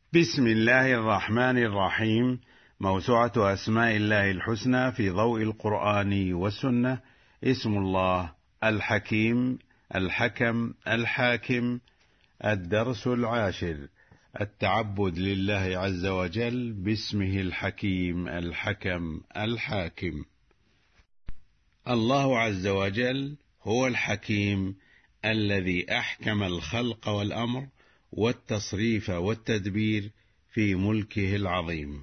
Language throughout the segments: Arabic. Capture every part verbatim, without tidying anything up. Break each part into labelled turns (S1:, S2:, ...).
S1: بسم الله الرحمن الرحيم. موسوعة أسماء الله الحسنى في ضوء القرآن والسنة. اسم الله الحكيم، الحكم، الحاكم. الدرس العاشر: التعبد لله عز وجل باسمه الحكيم، الحكم، الحاكم. الله عز وجل هو الحكيم الذي أحكم الخلق والأمر والتصريف والتدبير في ملكه العظيم.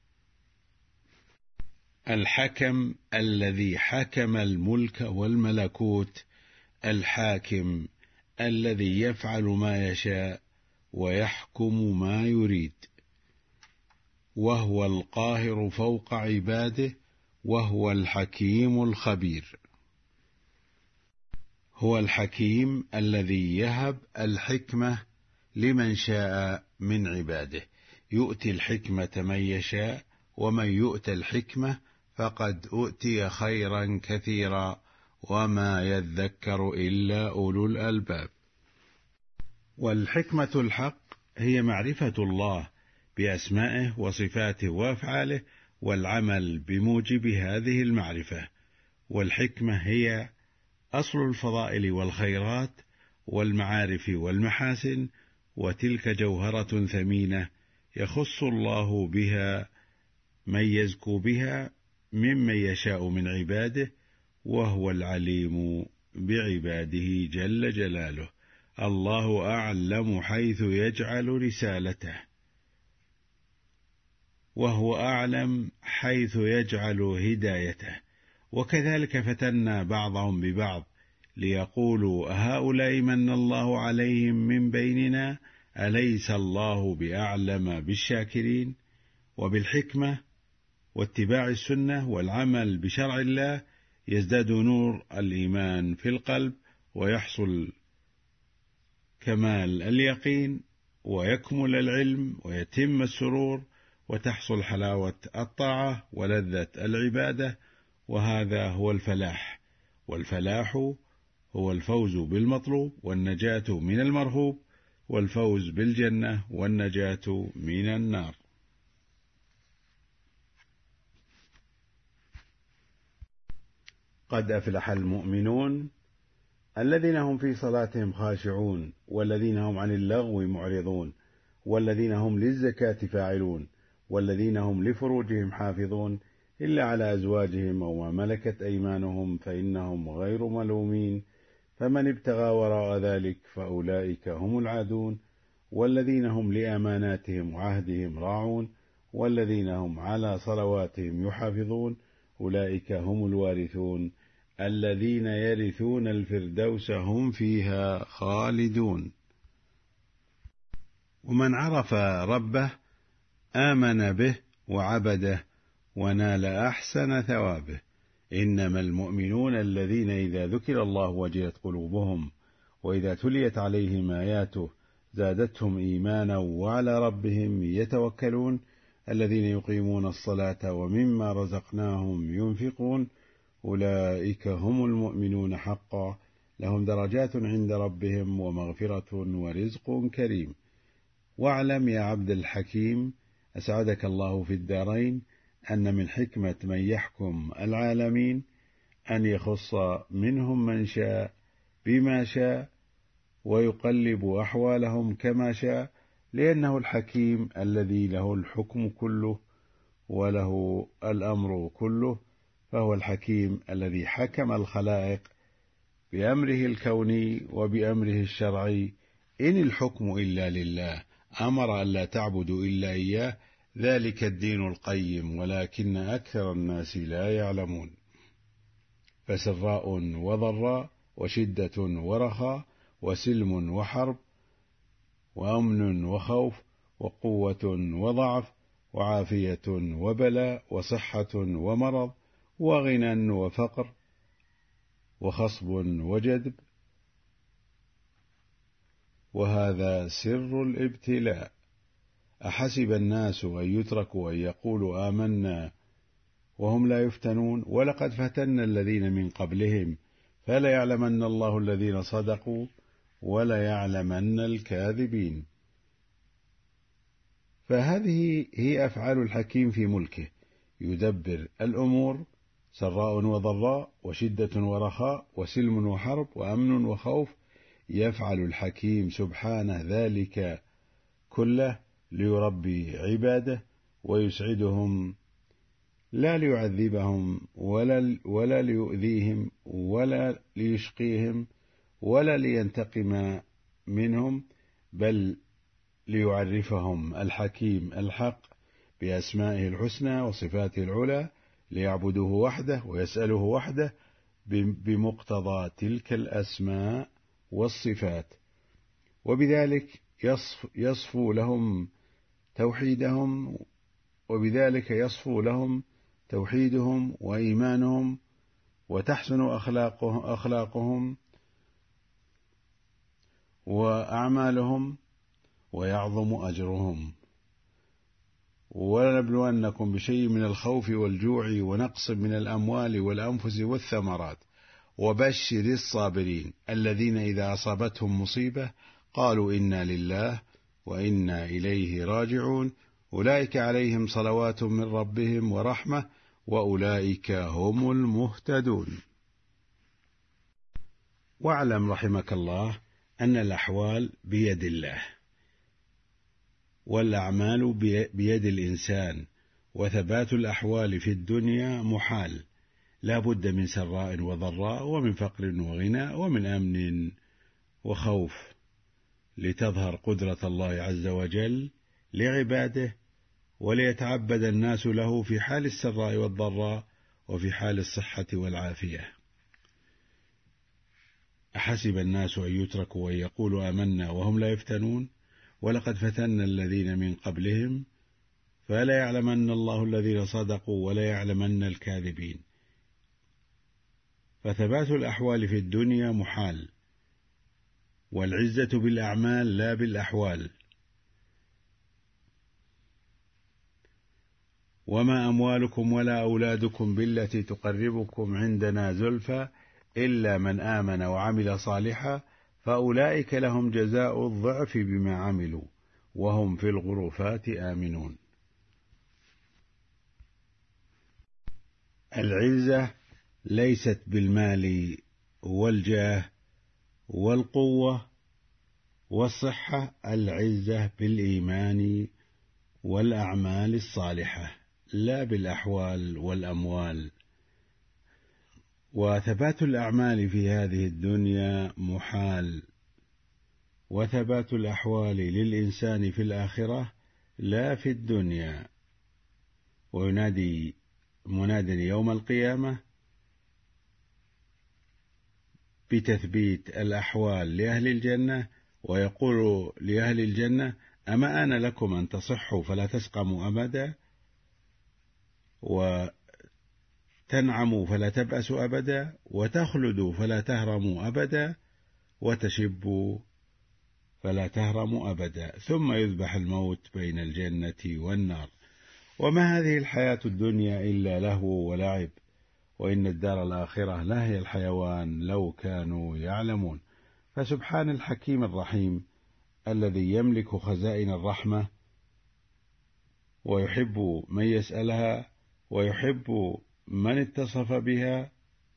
S1: الحكم الذي حكم الملك والملكوت، الحاكم الذي يفعل ما يشاء ويحكم ما يريد، وهو القاهر فوق عباده، وهو الحكيم الخبير. هو الحكيم الذي يهب الحكمة لمن شاء من عباده، يؤتي الحكمة من يشاء، ومن يؤت الحكمة فقد أؤتي خيرا كثيرا، وما يذكر إلا أولو الألباب. والحكمة الحق هي معرفة الله بأسمائه وصفاته وأفعاله، والعمل بموجب هذه المعرفة. والحكمة هي أصل الفضائل والخيرات والمعارف والمحاسن، وتلك جوهرة ثمينة يخص الله بها من يزكو بها ممن يشاء من عباده، وهو العليم بعباده جل جلاله. الله أعلم حيث يجعل رسالته، وهو أعلم حيث يجعل هدايته. وكذلك فتنا بعضهم ببعض ليقولوا أهؤلاء من الله عليهم من بيننا أليس الله بأعلم بالشاكرين. وبالحكمة واتباع السنة والعمل بشرع الله يزداد نور الإيمان في القلب، ويحصل كمال اليقين، ويكمل العلم، ويتم السرور، وتحصل حلاوة الطاعة ولذة العبادة. وهذا هو الفلاح. والفلاح هو الفوز بالمطلوب والنجاة من المرهوب، والفوز بالجنة والنجاة من النار. قد أفلح المؤمنون الذين هم في صلاتهم خاشعون، والذين هم عن اللغو معرضون، والذين هم للزكاة فاعلون، والذين هم لفروجهم حافظون إلا على أزواجهم أو ما ملكت أيمانهم فإنهم غير ملومين، فمن ابتغى وراء ذلك فأولئك هم العادون، والذين هم لأماناتهم وعهدهم راعون، والذين هم على صلواتهم يحافظون، أولئك هم الوارثون الذين يرثون الفردوس هم فيها خالدون. ومن عرف ربه آمن به وعبده ونال أحسن ثوابه. إنما المؤمنون الذين إذا ذكر الله وجلت قلوبهم، وإذا تليت عليهم آياته زادتهم إيمانا وعلى ربهم يتوكلون، الذين يقيمون الصلاة ومما رزقناهم ينفقون، أولئك هم المؤمنون حقا، لهم درجات عند ربهم ومغفرة ورزق كريم. واعلم يا عبد الحكيم أسعدك الله في الدارين أن من حكمة من يحكم العالمين أن يخص منهم من شاء بما شاء، ويقلب أحوالهم كما شاء، لأنه الحكيم الذي له الحكم كله وله الأمر كله. فهو الحكيم الذي حكم الخلائق بأمره الكوني وبأمره الشرعي. إن الحكم إلا لله، أمر أن لا تعبدوا إلا إياه، ذلك الدين القيم، ولكن أكثر الناس لا يعلمون. فسراء وضراء، وشدة ورخاء، وسلم وحرب، وأمن وخوف، وقوة وضعف، وعافية وبلاء، وصحة ومرض، وغنى وفقر، وخصب وجدب. وهذا سر الابتلاء. أحسب الناس أن يتركوا أن يقولوا آمنا وهم لا يفتنون، ولقد فتنا الذين من قبلهم فلا يعلمن الله الذين صدقوا ولا يعلمن الكاذبين. فهذه هي أفعال الحكيم في ملكه، يدبر الأمور سراء وضراء وشدة ورخاء وسلم وحرب وأمن وخوف. يفعل الحكيم سبحانه ذلك كله ليربي عباده ويسعدهم، لا ليعذبهم ولا, ولا ليؤذيهم ولا ليشقيهم ولا لينتقم منهم، بل ليعرفهم الحكيم الحق بأسمائه الحسنى وصفاته العلى، ليعبدوه وحده ويسأله وحده بمقتضى تلك الأسماء والصفات، وبذلك يصفو لهم توحيدهم وبذلك يصفو لهم توحيدهم وإيمانهم، وتحسن أخلاقهم, أخلاقهم وأعمالهم، ويعظم أجرهم. ولنبلونكم بشيء من الخوف والجوع ونقص من الأموال والأنفس والثمرات وبشر الصابرين الذين إذا أصابتهم مصيبة قالوا إنا لله وإنا إليه راجعون أولئك عليهم صلوات من ربهم ورحمة وأولئك هم المهتدون. واعلم رحمك الله أن الأحوال بيد الله، والأعمال بيد الإنسان، وثبات الأحوال في الدنيا محال، لا بد من سراء وضراء ومن فقر وغنى ومن أمن وخوف، لتظهر قدرة الله عز وجل لعباده وليتعبد الناس له في حال السراء والضراء وفي حال الصحة والعافية. أحسب الناس أن يتركوا وأن يقولوا آمنا وهم لا يفتنون ولقد فتنا الذين من قبلهم فلا يعلمن الله الذين صدقوا ولا يعلمن الكاذبين. فثبات الأحوال في الدنيا محال، والعزة بالأعمال لا بالأحوال. وما أموالكم ولا أولادكم بالتي تقربكم عندنا زلفى إلا من آمن وعمل صالحا فأولئك لهم جزاء الضعف بما عملوا وهم في الغرفات آمنون. العزة ليست بالمال والجاه والقوة والصحة، العزة بالإيمان والأعمال الصالحة لا بالأحوال والأموال. وثبات الأعمال في هذه الدنيا محال، وثبات الأحوال للإنسان في الآخرة لا في الدنيا. وينادي مناد يوم القيامة بتثبيت الأحوال لأهل الجنة، ويقول لأهل الجنة أما آن لكم أن تصحوا فلا تسقموا أبدا، وتنعموا فلا تبأسوا أبدا، وتخلدوا فلا تهرموا أبدا، وتشبوا فلا تهرموا أبدا، ثم يذبح الموت بين الجنة والنار. وما هذه الحياة الدنيا إلا لهو ولعب، وإن الدار الآخرة لهي الحيوان لو كانوا يعلمون. فسبحان الحكيم الرحيم الذي يملك خزائن الرحمة ويحب من يسألها ويحب من اتصف بها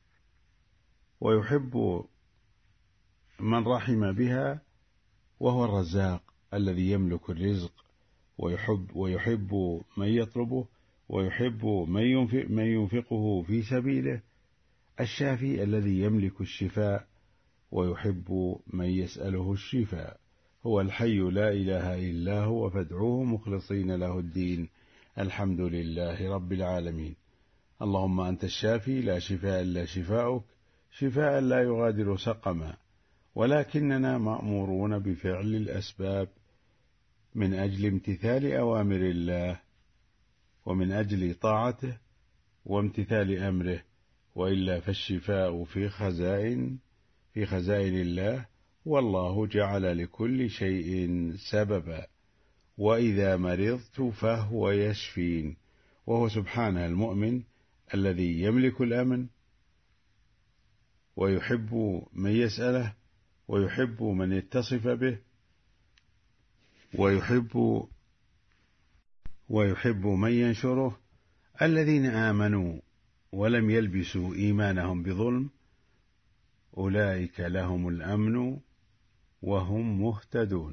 S1: ويحب من رحم بها، وهو الرزاق الذي يملك الرزق ويحب, ويحب من يطلبه ويحب من, ينفق من ينفقه في سبيله، الشافي الذي يملك الشفاء ويحب من يسأله الشفاء. هو الحي لا إله إلا هو فادعوه مخلصين له الدين، الحمد لله رب العالمين. اللهم أنت الشافي لا شفاء إلا شفاؤك، شفاء لا يغادر سقما، ولكننا مأمورون بفعل الأسباب من أجل امتثال أوامر الله ومن أجل طاعته وامتثال أمره، وإلا فالشفاء في خزائن في خزائن الله، والله جعل لكل شيء سببا، وإذا مرضت فهو يشفين. وهو سبحانه المؤمن الذي يملك الأمن ويحب من يسأله ويحب من يتصف به ويحب ويحب من ينشره الذين آمنوا ولم يلبسوا إيمانهم بظلم أولئك لهم الأمن وهم مهتدون.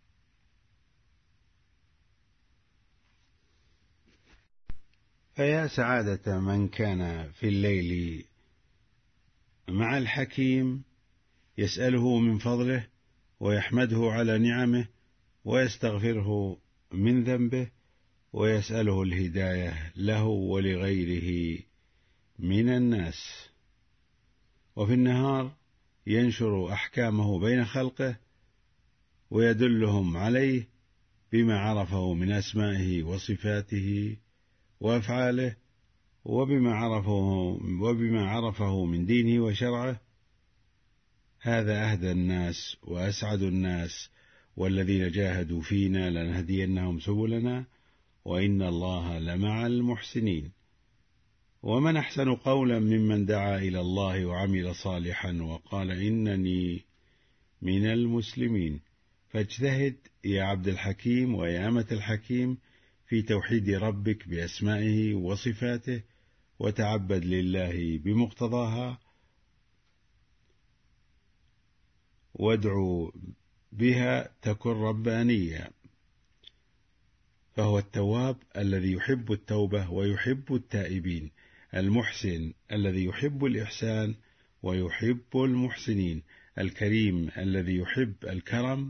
S1: فيا سعادة من كان في الليل مع الحكيم يسأله من فضله ويحمده على نعمه ويستغفره من ذنبه ويسأله الهداية له ولغيره من الناس، وفي النهار ينشر أحكامه بين خلقه ويدلهم عليه بما عرفه من أسمائه وصفاته وأفعاله وبما عرفه, وبما عرفه من دينه وشرعه. هذا أهدى الناس وأسعد الناس، والذين جاهدوا فينا لنهدينهم سبلنا وإن الله لمع المحسنين. ومن أحسن قولا ممن دعا إلى الله وعمل صالحا وقال إنني من المسلمين. فاجتهد يا عبد الحكيم ويا أمة الحكيم في توحيد ربك بأسمائه وصفاته، وتعبد لله بمقتضاها، وادعو بها تكن ربانيا. فهو التواب الذي يحب التوبة ويحب التائبين، المحسن الذي يحب الإحسان ويحب المحسنين، الكريم الذي يحب الكرم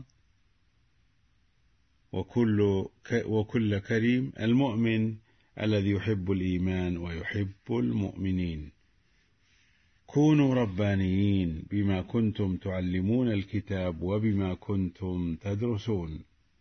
S1: وكل, وكل كريم، المؤمن الذي يحب الإيمان ويحب المؤمنين. كونوا ربانيين بما كنتم تعلمون الكتاب وبما كنتم تدرسون.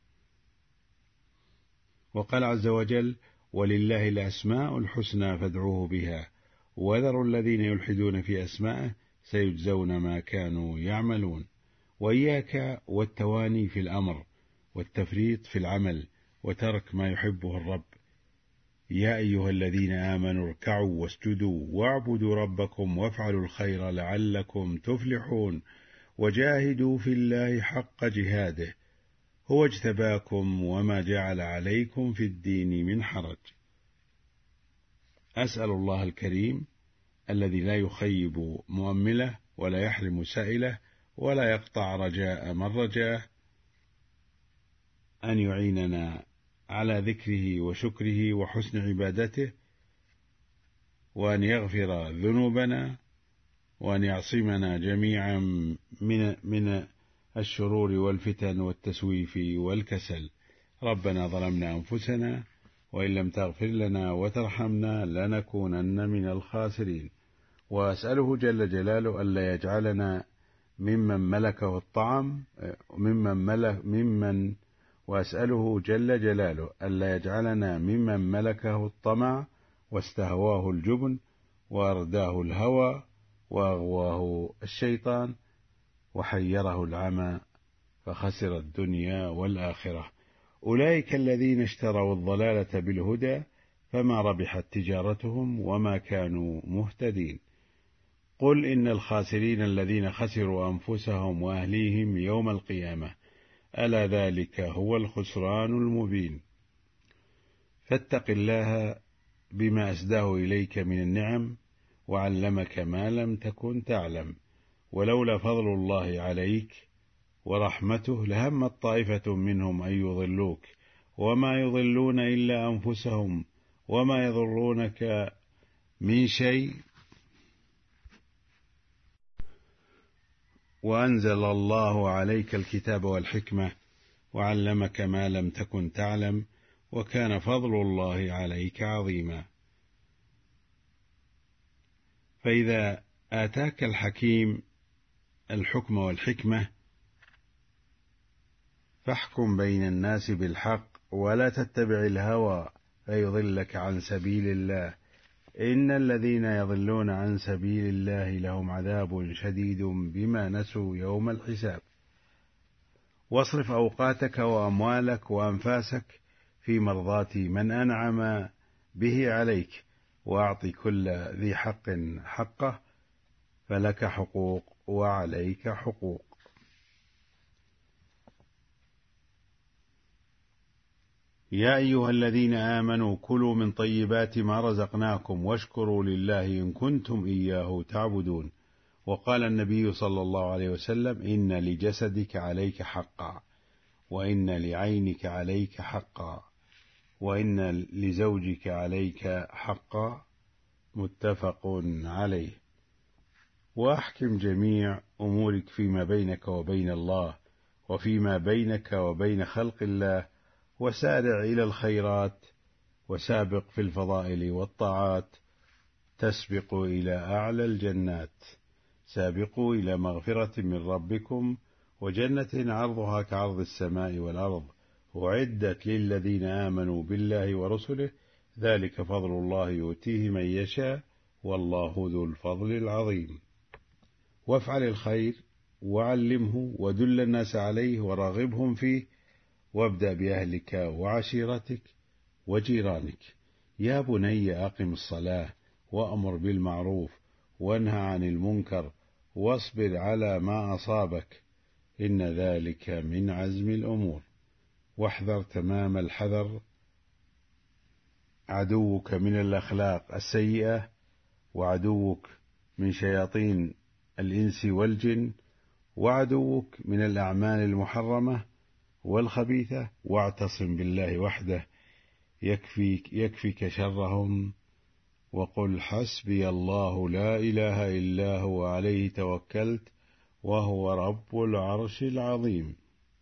S1: وقال عز وجل: ولله الأسماء الحسنى فادعوه بها وذروا الذين يلحدون في أسمائه سيجزون ما كانوا يعملون. وإياك والتواني في الأمر والتفريط في العمل وترك ما يحبه الرب. يا أيها الذين آمنوا اركعوا واسجدوا واعبدوا ربكم وافعلوا الخير لعلكم تفلحون وجاهدوا في الله حق جهاده هو اجتباكم وما جعل عليكم في الدين من حرج. أسأل الله الكريم الذي لا يخيب مؤمله ولا يحرم سائله ولا يقطع رجاء من رجاه أن يعيننا على ذكره وشكره وحسن عبادته، وأن يغفر ذنوبنا، وأن يعصمنا جميعا من من الشرور والفتن والتسويف والكسل. ربنا ظلمنا أنفسنا وإن لم تغفر لنا وترحمنا لنكونن من الخاسرين. وأسأله جل جلاله ألا يجعلنا ممن ملكه الطعم ممن ملك ممن وأسأله جل جلاله ألا يجعلنا ممن ملكه الطمع واستهواه الجبن وأرداه الهوى وأغواه الشيطان وحيره العمى فخسر الدنيا والآخرة. أولئك الذين اشتروا الضلالة بالهدى فما ربحت تجارتهم وما كانوا مهتدين. قل إن الخاسرين الذين خسروا أنفسهم وأهليهم يوم القيامة ألا ذلك هو الخسران المبين. فاتق الله بما أسداه إليك من النعم وعلمك ما لم تكن تعلم، ولولا فضل الله عليك ورحمته لهمت طائفة منهم أن يضلوك وما يضلون إلا أنفسهم وما يضرونك من شيء، وأنزل الله عليك الكتاب والحكمة وعلمك ما لم تكن تعلم وكان فضل الله عليك عظيما. فإذا آتاك الحكيم الحكم والحكمة فاحكم بين الناس بالحق ولا تتبع الهوى فيضلك عن سبيل الله، إن الذين يضلون عن سبيل الله لهم عذاب شديد بما نسوا يوم الحساب. واصرف أوقاتك وأموالك وأنفاسك في مرضاة من أنعم به عليك، وأعط كل ذي حق حقه، فلك حقوق وعليك حقوق. يا أيها الذين آمنوا كلوا من طيبات ما رزقناكم واشكروا لله إن كنتم إياه تعبدون. وقال النبي صلى الله عليه وسلم: إن لجسدك عليك حقا، وإن لعينك عليك حقا، وإن لزوجك عليك حقا. متفق عليه. وأحكم جميع أمورك فيما بينك وبين الله، وفيما بينك وبين خلق الله، وسارع إلى الخيرات، وسابق في الفضائل والطاعات، تسبقوا إلى أعلى الجنات. سابقوا إلى مغفرة من ربكم وجنة عرضها كعرض السماء والأرض، أعدت للذين آمنوا بالله ورسله، ذلك فضل الله يؤتيه من يشاء، والله ذو الفضل العظيم. وافعل الخير وعلمه ودل الناس عليه ورغبهم فيه، وابدأ بأهلك وعشيرتك وجيرانك. يا بني أقم الصلاة وأمر بالمعروف وانهى عن المنكر واصبر على ما أصابك، إن ذلك من عزم الأمور. واحذر تمام الحذر عدوك من الأخلاق السيئة، وعدوك من شياطين الإنس والجن، وعدوك من الأعمال المحرمة والخبيثة، واعتصم بالله وحده يكفيك, يكفيك شرهم، وقل حسبي الله لا إله إلا هو عليه توكلت وهو رب العرش العظيم.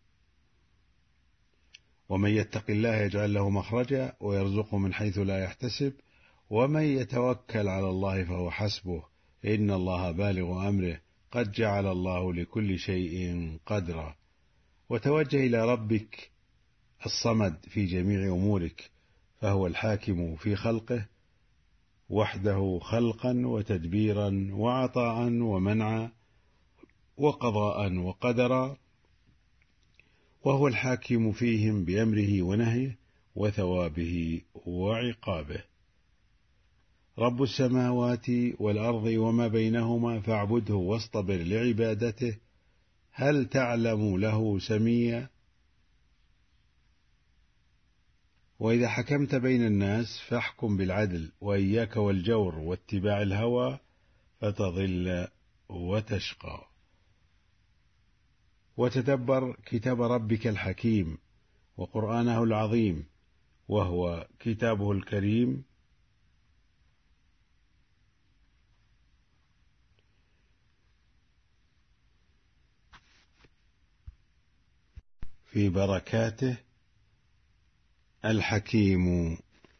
S1: ومن يتق الله يجعل له مخرجا ويرزقه من حيث لا يحتسب، ومن يتوكل على الله فهو حسبه، إن الله بالغ أمره، قد جعل الله لكل شيء قدرا. وتوجه إلى ربك الصمد في جميع أمورك، فهو الحاكم في خلقه وحده، خلقا وتدبيرا وعطاء ومنعا وقضاء وقدرا، وهو الحاكم فيهم بأمره ونهيه وثوابه وعقابه. رب السماوات والأرض وما بينهما فاعبده واصطبر لعبادته، هل تعلم له سميا؟ وإذا حكمت بين الناس فاحكم بالعدل، وإياك والجور واتباع الهوى فتضل وتشقى. وتدبر كتاب ربك الحكيم وقرآنه العظيم، وهو كتابه الكريم، في بركاته الحكيم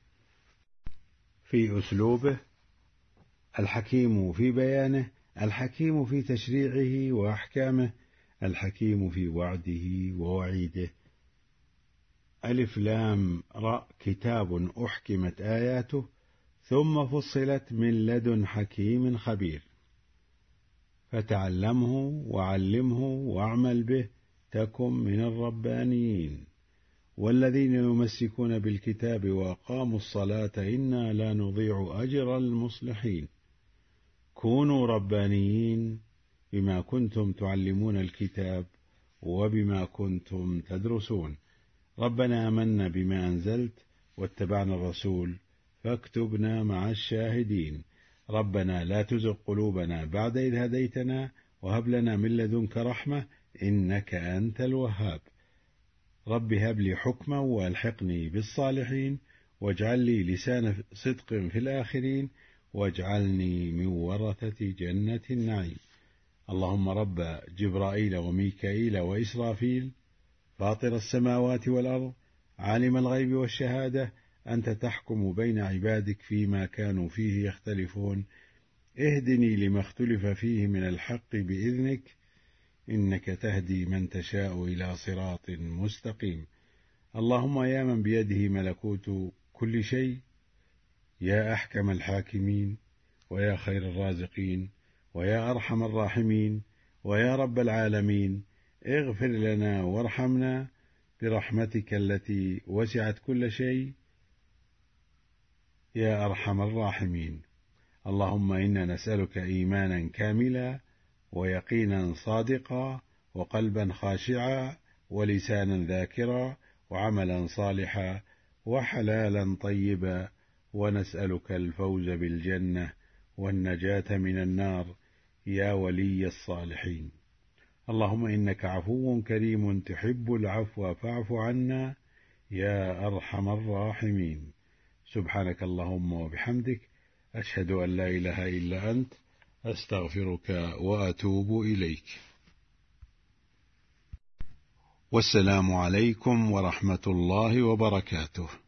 S1: في أسلوبه، الحكيم في بيانه، الحكيم في تشريعه وأحكامه، الحكيم في وعده ووعيده. ألف لام راء، كتاب أحكمت آياته ثم فصلت من لدن حكيم خبير، فتعلمه وعلمه واعمل به تكن من الربانيين. والذين يمسكون بالكتاب وأقاموا الصلاة إنا لا نضيع أجر المصلحين. كونوا ربانيين بما كنتم تعلمون الكتاب وبما كنتم تدرسون. ربنا آمنا بما أنزلت واتبعنا الرسول فاكتبنا مع الشاهدين. ربنا لا تزغ قلوبنا بعد إذ هديتنا وهب لنا من لدنك رحمة إنك أنت الوهاب. رب هب لي حكما وألحقني بالصالحين، واجعل لي لسان صدق في الآخرين، واجعلني من ورثة جنة النعيم. اللهم رب جبرائيل وميكائيل وإسرافيل، فاطر السماوات والأرض، عالم الغيب والشهادة، أنت تحكم بين عبادك فيما كانوا فيه يختلفون، اهدني لما اختلف فيه من الحق بإذنك، إنك تهدي من تشاء إلى صراط مستقيم. اللهم يا من بيده ملكوت كل شيء، يا أحكم الحاكمين، ويا خير الرازقين، ويا أرحم الراحمين، ويا رب العالمين، اغفر لنا وارحمنا برحمتك التي وسعت كل شيء، يا أرحم الراحمين. اللهم إنا نسألك إيمانا كاملا، ويقينا صادقا، وقلبا خاشعا، ولسانا ذاكرا، وعملا صالحا، وحلالا طيبا، ونسألك الفوز بالجنة والنجاة من النار يا ولي الصالحين. اللهم إنك عفو كريم تحب العفو فاعف عنا يا أرحم الراحمين. سبحانك اللهم وبحمدك، أشهد أن لا إله إلا أنت، أستغفرك وأتوب إليك. والسلام عليكم ورحمة الله وبركاته.